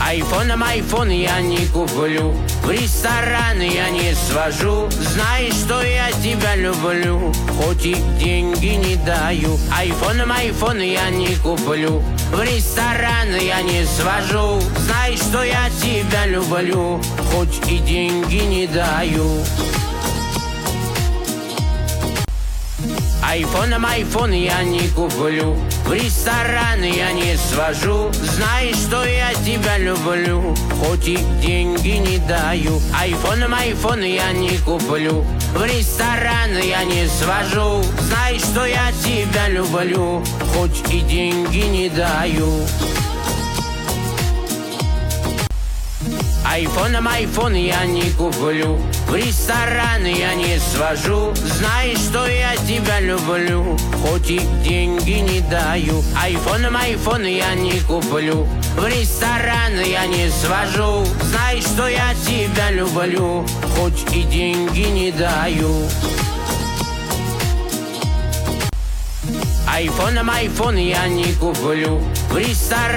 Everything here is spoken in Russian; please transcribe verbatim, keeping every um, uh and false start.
Айфоном айфон я не куплю, в рестораны я не свожу. Знаешь, что я тебя люблю, хоть и деньги не даю. Айфоном айфон я не куплю, в рестораны я не свожу. Знаешь, что я тебя люблю, хоть и деньги не даю. Айфоном айфон я не куплю, в рестораны я не свожу. Знаешь, что я тебя люблю, хоть и деньги не даю. Айфоном айфон я не куплю, в рестораны я не свожу. Знаешь, что я тебя люблю, хоть и деньги не даю. Айфоном айфон я не куплю, в рестораны я не свожу. Знаешь, что я тебя люблю, хоть и деньги не даю. Айфоном айфон я не куплю, в рестораны я не свожу. Знаешь, что я тебя люблю, хоть и деньги не даю. Айфоном айфон я не куплю, в рестораны